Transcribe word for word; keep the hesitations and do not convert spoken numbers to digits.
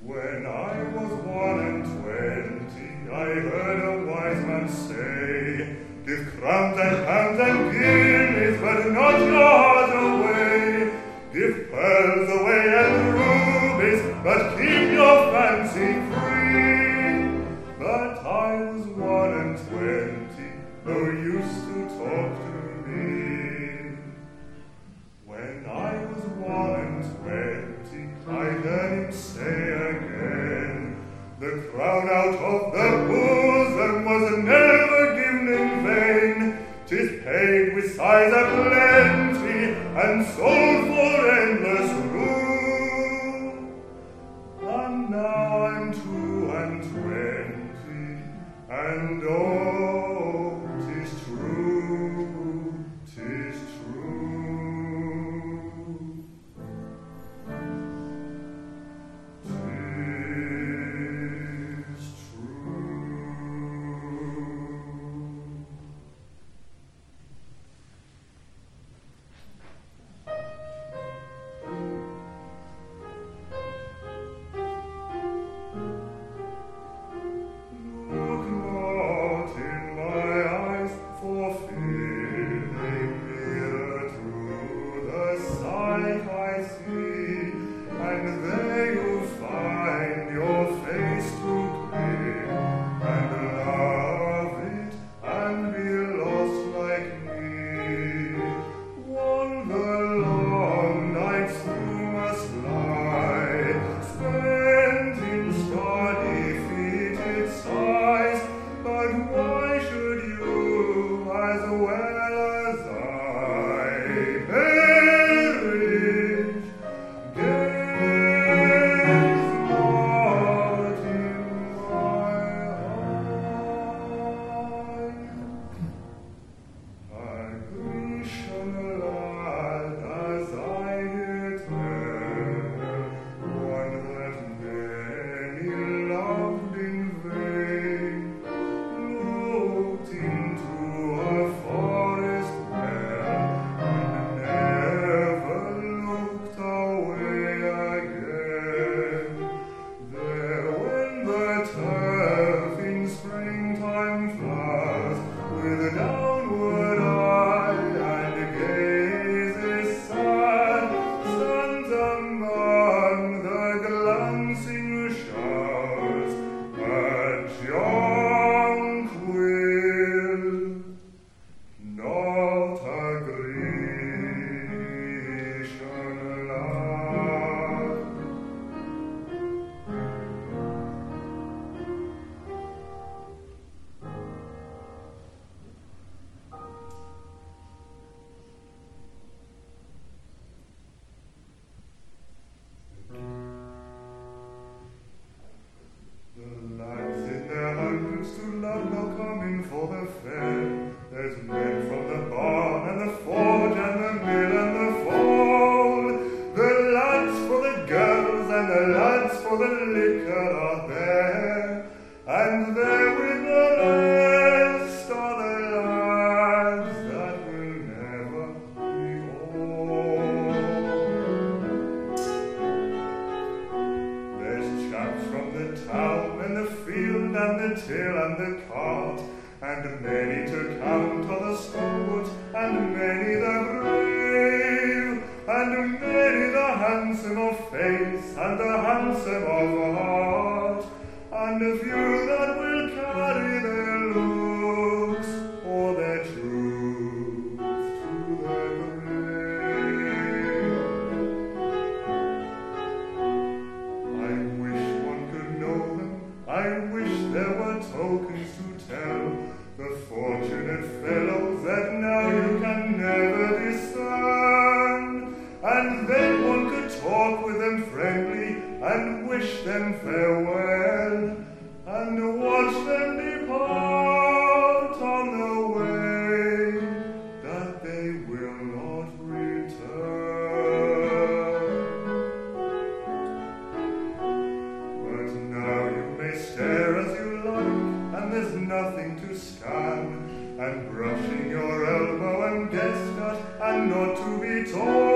When I was one and twenty, I heard a wise man say, give crowns and pounds and guineas, but not your heart away. Give pearls away and rubies, but keep your fancy free. But I was one and twenty, who used to talk to me. When I was one and twenty, I heard him say again, the crown out of the bosom was never given in vain. 'Tis paid with sighs of plenty and sold for endless rule. And now I'm two and twenty, and oh, 'tis true, 'tis true. 'Tis true. Look not in my eyes, for fear they mirror through the sight I see, and there you'll find your face too clear, and love it and be lost like me. One the long nights through must lie, spent in star-defeated sighs. But why should you, as well as I, perish? Gaze not in my eyes. A Grecian lad, as I hear tell, one that many loved in vain, looked into a forest well, and never looked away again. There when the turf in springtime flowers, with downward eye and gaze is sad, stands among the glancing showers a jonquil, not a Grecian lad. The lads in their hundreds to love now come in for the fair. There's men from the barn and the forge and the mill and the fold. The lads for the girls and the lads for the liquor are there, and there with the rest are the lads that will never be old. There's chaps from the town and the field and the till and the cart, and many to count are the stalwart, and many the brave, and many the handsome of face and the handsome of heart, and a few that will carry their looks or their truth to their grave. I wish one could know them, I wish there were tokens to tell, the fortunate fellows that now you can never discern, and then one could talk with them friendly and wish them farewell, and watch them depart on the way that they will not return. But now you may stare as you like, and there's nothing to scan, and brushing your elbow and guess not, and not to be told.